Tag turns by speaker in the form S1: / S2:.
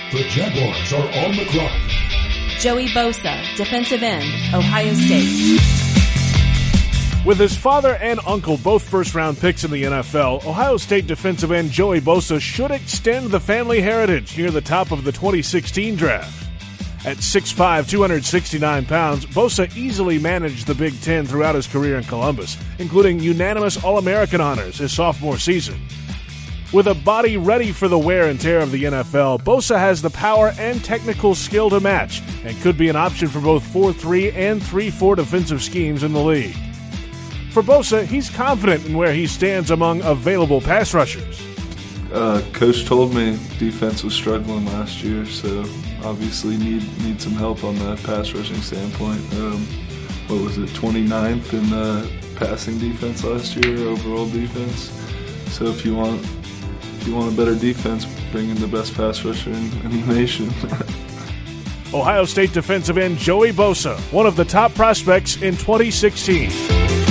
S1: The Jaguars are on the clock.
S2: Joey Bosa, defensive end, Ohio State.
S3: With his father and uncle both first-round picks in the NFL, Ohio State defensive end Joey Bosa should extend the family heritage near the top of the 2016 draft. At 6'5", 269 pounds, Bosa easily managed the Big Ten throughout his career in Columbus, including unanimous All-American honors his sophomore season. With a body ready for the wear and tear of the NFL, Bosa has the power and technical skill to match and could be an option for both 4-3 and 3-4 defensive schemes in the league. For Bosa, he's confident in where he stands among available pass rushers.
S4: Coach told me defense was struggling last year, so obviously need some help on that pass rushing standpoint. What was it, 29th in passing defense last year, overall defense? So if you want a better defense, bring in the best pass rusher in the nation.
S3: Ohio State defensive end Joey Bosa, one of the top prospects in 2016.